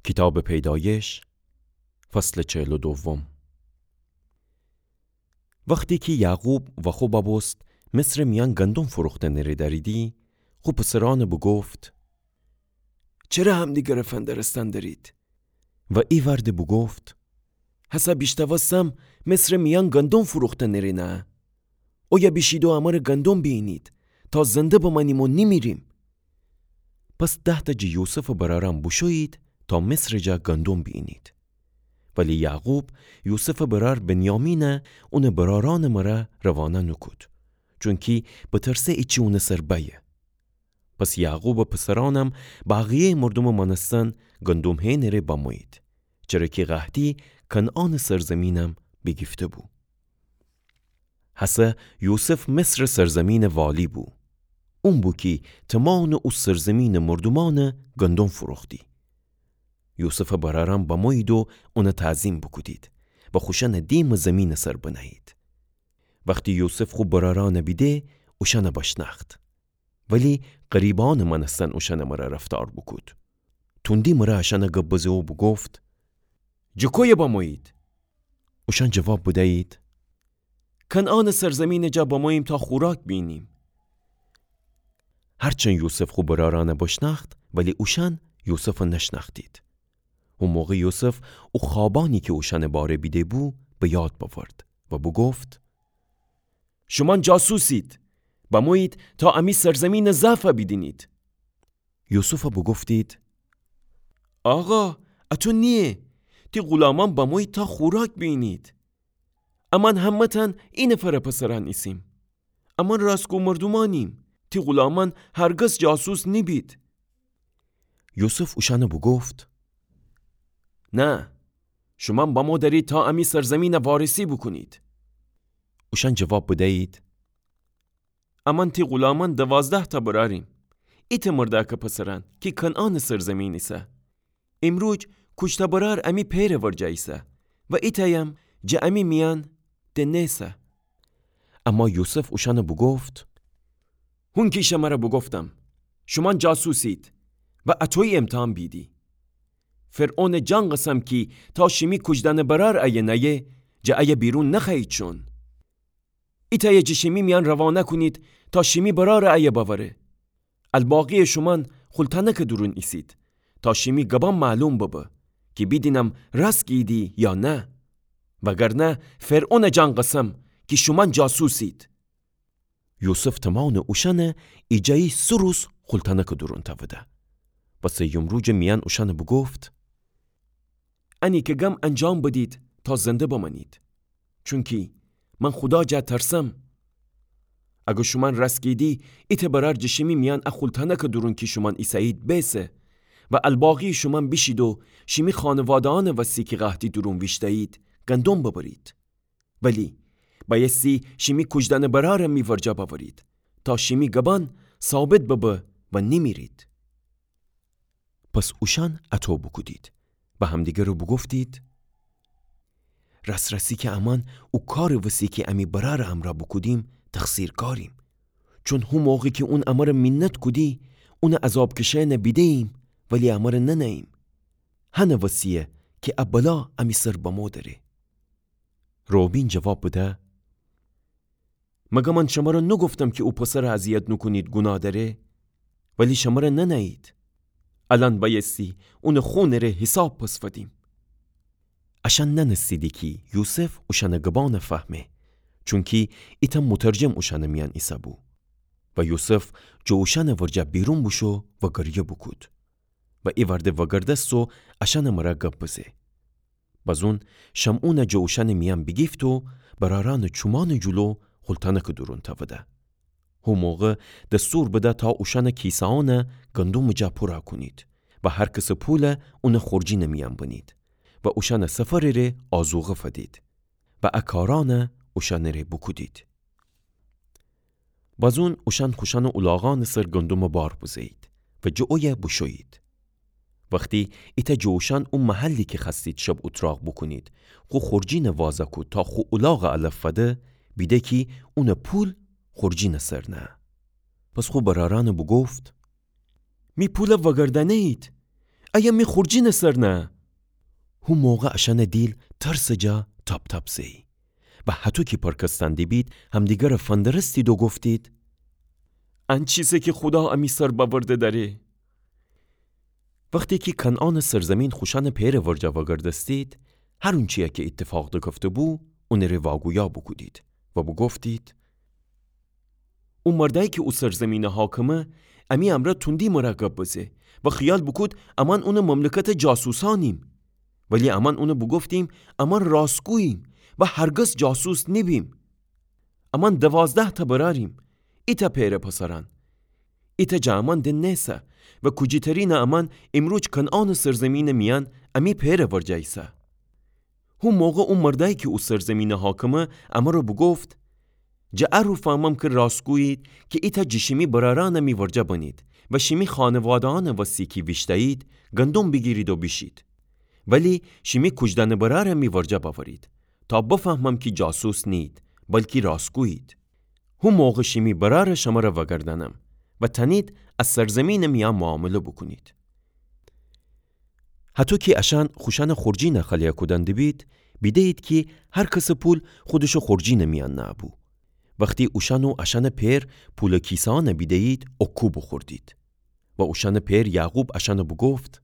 کتاب پیدایش فصل 42. وقتی که یعقوب و خو بابست مصر میان گندم فروخته نره دریدی، خو پسران بگفت چرا هم دیگر فندرستان دارید؟ و ای ورد بگفت حسا بیشتوستم مصر میان گندم فروخته نره نه؟ او یا بیشیدو امار گندم بینید تا زنده بمانیم و نمیریم. پس 10 جا یوسف برارم بشوید تا مصر جا گندم بینید. ولی یعقوب یوسف برار بنیامینه اون براران مرا روانه نکود، چونکی بترسه ایچی اون سر بیه. پس یعقوب و پسرانم باقیه مردم منستان گندم های نره باموید، چرا که قحطی کنعان سرزمینم بگفته بو. حسه یوسف مصر سرزمین والی بو. اون بو که تمان او سرزمین مردمان گندم فروختی. یوسف برارم باموید و اون تعظیم بکدید و خوشن دیم زمین سر بنهید. وقتی یوسف خوب براران بیده اوشن بشناخت، ولی قریبان منستن اوشن مرا رفتار بکد. توندی مرا اشن گبزه و بگفت جکوی باموید؟ اوشن جواب بدهید کنعان سرزمین جا بامویم تا خوراک بینیم. هرچند یوسف خوب براران بشناخت، ولی اوشن یوسف نشناختید. اون موقع یوسف او خوابانی که اوشن باره بیده بو به یاد بورد و بگفت شما جاسوسید، باموید تا امی سرزمین زعفه بیدینید. یوسف بگفتید آقا اتو نیه، تی غلامان باموید تا خوراک بینید. امان همتن این فر پسران ایسیم. امان راسکو مردمانیم، تی غلامان هرگز جاسوس نبید. یوسف اوشن بگفت نه، شما با ما دارید تا امی سرزمین وارسی بکنید. اوشن جواب بدهید امان تی غلامان 12 تا براریم. ایت مردک پسران که کنعان سرزمین ایسه. امروز کشتا برار امی پیر ورجایسه و ایتایم جا امی میان دنیسه. اما یوسف اوشن بگفت هون که شما را بگفتم شما جاسوسید و اتوی امتحان بیدی. فرعون جان قسم کی تا شمی کجدن برار ایه نیه جا ایه بیرون نخواهید چون. ایتایه جا شمی میان روانه کنید تا شمی برار ایه باوره. الباقی شمان خلطنک درون ایسید تا شمی گبان معلوم ببه که بیدینم راست گیدی یا نه، وگرنه فرعون جان قسم که شما جاسوسید. یوسف تمان اوشن ایجایی سروس خلطنک درون تاوده. پس یمروج میان اوشن بگفت انی که گم انجام بدید تا زنده بمانید، چونکی من خدا جا ترسم. اگه شما رسگیدی ایت برار جشمی میان اخلطنک درون که شما ایسایید بیسه و الباقی شما بیشید و شمی خانوادان وسی که قحطی درون ویشتایید گندم ببرید. ولی بایستی شمی کجدن برار میورجا ببرید تا شمی گبان ثابت ببه و نمیرید. پس اوشن اتو بکدید و همدیگه رو بگفتید رسی که امان او کار وسی که امی برار امرا بکدیم تقصیر کاریم، چون هم موقعی که اون امر منت کدی اون عذاب کشه نبیده ایم ولی امر ننهیم. هنه وسیه که ابلا امی سر بمو داره. روبین جواب بده مگه من شما را نگفتم که او پسر اذیت نکنید گناه داره؟ ولی شما را ننهید. الان بایستی اون خونه حساب پس فدیم. اشن ننستیدی که یوسف اوشن گبان فهمه، چونکی ایتا مترجم اوشن میان ایسا بو و یوسف جو اوشن ورجا بیرون بوشو و گریه بکود و ای ورده و گردست و اشن مرا گب بزه. بازون شمعون جو اوشن میان بگیفت و براران چومان جلو خلطنک درون تاوده. هم موقع دستور بده تا اوشن کیسان گندم جا پورا کنید و هر کس پول اون خورجی نمیان بنید و اوشن سفر ره آزوغه فدید و اکاران اوشن ره بکودید. بازون اوشن خوشن اولاغان سر گندم بار بزید و جوی بشوید. وقتی ایتا جوشن اون محلی که خستید شب اتراق بکنید خو خورجی نوازه کود تا خو اولاغ علف فده بیده که اون پول خورجی نسر نه. پس خو براران بگفت می پول وگردنه اید. ایا می خورجین سر نه. هو موقع اشان دیل ترسجا تاب تاب زی. و حتی که پرکستندی بید همدیگر فندرستید و گفتید ان چیزی که خدا امی سر باورده داره. وقتی که کنعان سرزمین خوشان پیر ورجا وگردستید هر اون چیه که اتفاق ده گفته بو اون رو واگویا بکودید و بو گفتید اون مردایی که او سرزمین حاکمه امی امره تندی مراقب بزه و خیال بکود امان اون مملکت جاسوسانیم، ولی امان اون بگفتیم امان راستگوییم و هرگز جاسوس نبیم. امان 12 تا براریم ایتا پیر پسران ایتا جامان دن نیسا و کجیترین امان امروج کنعان سرزمین میان امی پیر ورجایسا. هم موقع اون مردایی که او سرزمین حاکمه اما رو بگفت جا رو فهمم که راستگویید که ایتا جشیمی براران می ورجا بنید و شیمی خانوادان وسیکی ویشتایید گندم بگیرید و بیشید، ولی شیمی کجدن برار می ورجا باورید تا بفهمم که جاسوس نید بلکه راستگویید. هم موقع شیمی برار شما را وگردنم و تنید از سرزمین میان معامله بکنید. حتی که اشان خوشان خورجی نخلیا کدند بید بیدهید که هر کس پول خودشو خورجی نمیان نابو. وقتی اوشان و اشان پیر پول کیسان بیدهید اکو بخوردید و اوشان پیر یعقوب اشان بگفت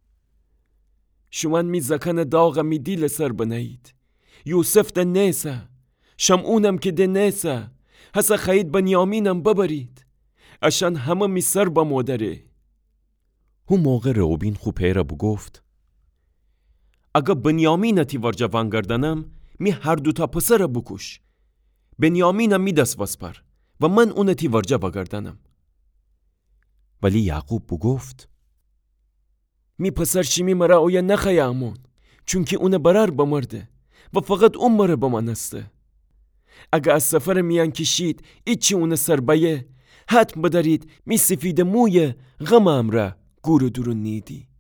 شما می زکن داغ می دیل سر بنایید. یوسف ده نیسه، شمعونم که ده نیسه، هسا خیید بنیامینم ببرید اشان همه می سر با مادره. هم موقع روبین خو پیره بگفت اگه بنیامینتی ورجا وانگردنم می هر دوتا پسر بکش. بنیامینم می دست وسپر و من اونتی ورجا وگردنم. ولی یعقوب بگفت می پسر شیمی مرا اویا نخیامون چونکه اون برار بمرده و فقط اون مره بمانسته. اگه از سفر میان کشید ایچی اون سربایه حتم بدارید می سفید موی غم امره گور دورون نیدی.